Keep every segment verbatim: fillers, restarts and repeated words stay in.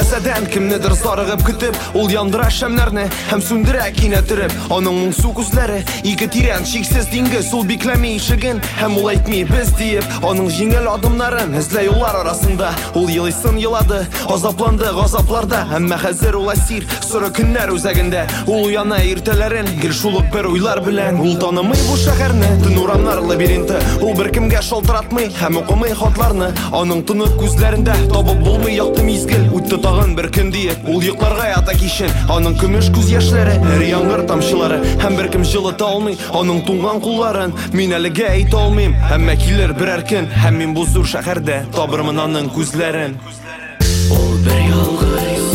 Тәрәзәдән кемнедер зарыгып көтеп, ул яндыра шәмнәрне һәм сүндерә кинәттереп. Аның моңсу күзләре ике тирән чиксез диңгез, ул бикләми ишеген һәм ул әйтми без диеп. Аның җиңел адымнарын эзләй юллар арасында. Ул елыйсын елады, азапланды газапларда, әмма хәзер ул әсир соры көннәр үзәгендә. Ул уяна иртәләрен гел шул ук бер уйлар белән. Ул танымый бу шәһәрне, төн урамнар лабиринты. Ул беркемгә шалтыратмый һәм укымый хатларны. Аның тынып күзләрендә табып булмый якты мизгел. Үтте тагын бер көн диеп, ул йокларга ята кичен. Аның көмеш күз яшьләре, һәр яңгыр тамчылары, һәм беркем җылыта алмый аның туңган кулларын. Мин әлегә әйтә алмыйм, әмма килер берәр көн, һәм мин бу зур шәһәрдә табырмын аның күзләрен. Ул бер ялгыз,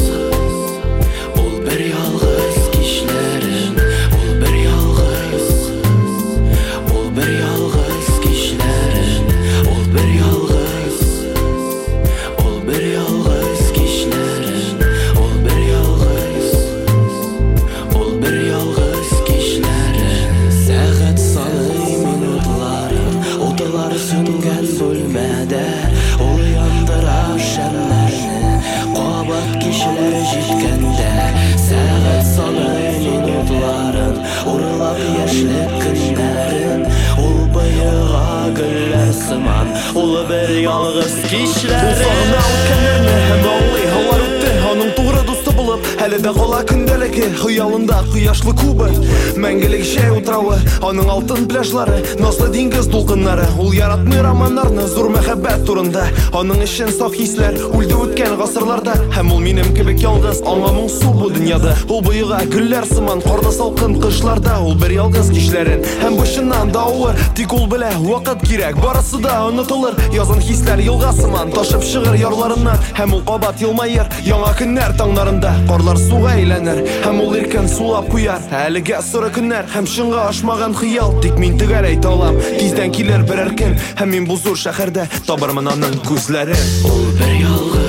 ул бер ялгыз кичләрен, ул бер ялгыз, ул бер ялгыз кичләрен, ул бер ялгыз, ул бер ялгыз кичләрен, ул бер ялгыз, ул бер ялгыз кичләрен. Сәгать саный минутларын, утылар сүнгән бүлмәдә, ул яндыра шәмнәрне, кабат кичләр җиткәндә. Сәгать саный минутларын, урылап яшьлек көннәрен, ул быйыга гөлләр сыман, ул бер ялгыз кичләрен. Ул сагына үткәннәрне һәм аңлый, һалар үтте аның тугры дусты булып. Әле дә кала көндәлеге, хыялында кояшлы кубы, мәңгелек җәй утравы, аның алтын пляжлары, назлы диңгез дулкыннары. Ул яратмый романнарны, зур мәхәббәт турында. Аның өчен саф хисләр үлде үткән гасырларда, һәм ул минем кебек ялгыз, аңа моңсу бу дөньяда. Ул быйыга гөлләр сыман, карлы салкын кышларда, ул бер ялгыз кичләрен, һәм башыннан да авыр, тик ул белә, вакыт кирәк, барысы да онытылыр. Язын хисләр елга сыман, ташып чыгыр ярларыннан, һәм ул кабат елмаер яңа көннәр таңнарында. Карлар суга әйләнер, һәм ул иркен сулап куяр. Әлегә соры көннәр һәм шыңга ашмаган хыял, тик мин төгәл әйтә алам, тиздән килер берәр көн, һәм мин бу зур шәһәрдә табырмын аның күзләрен. Ул бер ялгыз